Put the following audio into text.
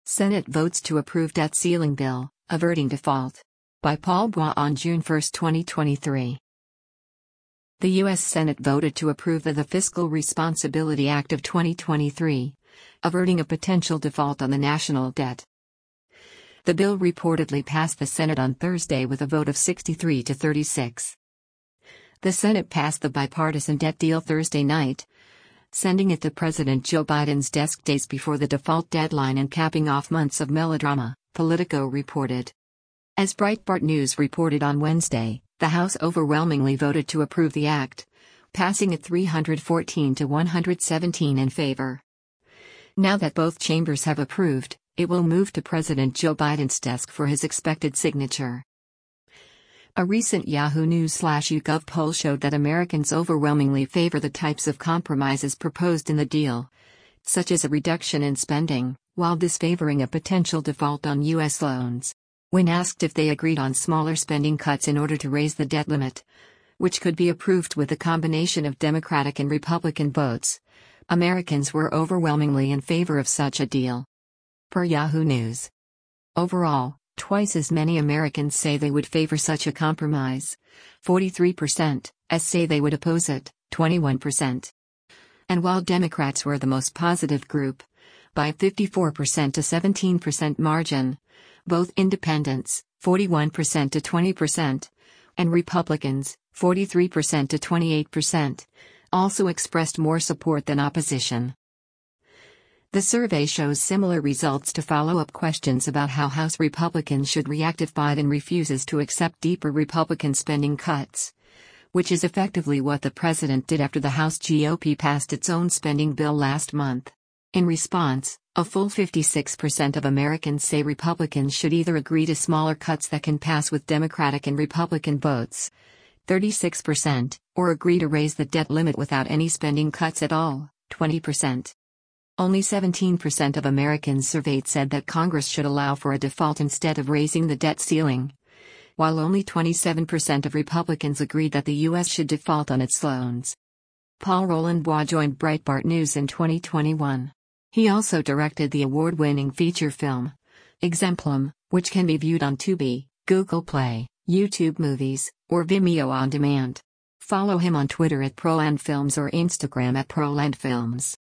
Senate votes to approve debt ceiling bill, averting default. By Paul Bois on June 1, 2023. The U.S. Senate voted to approve the Fiscal Responsibility Act of 2023, averting a potential default on the national debt. The bill reportedly passed the Senate on Thursday with a vote of 63 to 36. The Senate passed the bipartisan debt deal Thursday night, sending it to President Joe Biden's desk days before the default deadline and capping off months of melodrama, Politico reported. As Breitbart News reported on Wednesday, the House overwhelmingly voted to approve the act, passing it 314 to 117 in favor. Now that both chambers have approved, it will move to President Joe Biden's desk for his expected signature. A recent Yahoo News/YouGov poll showed that Americans overwhelmingly favor the types of compromises proposed in the deal, such as a reduction in spending, while disfavoring a potential default on U.S. loans. When asked if they agreed on smaller spending cuts in order to raise the debt limit, which could be approved with a combination of Democratic and Republican votes, Americans were overwhelmingly in favor of such a deal. Per Yahoo News. Overall, twice as many Americans say they would favor such a compromise, 43%, as say they would oppose it, 21%. And while Democrats were the most positive group, by 54% to 17% margin, both independents, 41% to 20%, and Republicans, 43% to 28%, also expressed more support than opposition. The survey shows similar results to follow-up questions about how House Republicans should react if Biden refuses to accept deeper Republican spending cuts, which is effectively what the president did after the House GOP passed its own spending bill last month. In response, a full 56% of Americans say Republicans should either agree to smaller cuts that can pass with Democratic and Republican votes, 36%, or agree to raise the debt limit without any spending cuts at all, 20%. Only 17% of Americans surveyed said that Congress should allow for a default instead of raising the debt ceiling, while only 27% of Republicans agreed that the U.S. should default on its loans. Paul Roland Bois joined Breitbart News in 2021. He also directed the award-winning feature film, Exemplum, which can be viewed on Tubi, Google Play, YouTube Movies, or Vimeo on demand. Follow him on Twitter at ProlandFilms or Instagram at ProlandFilms.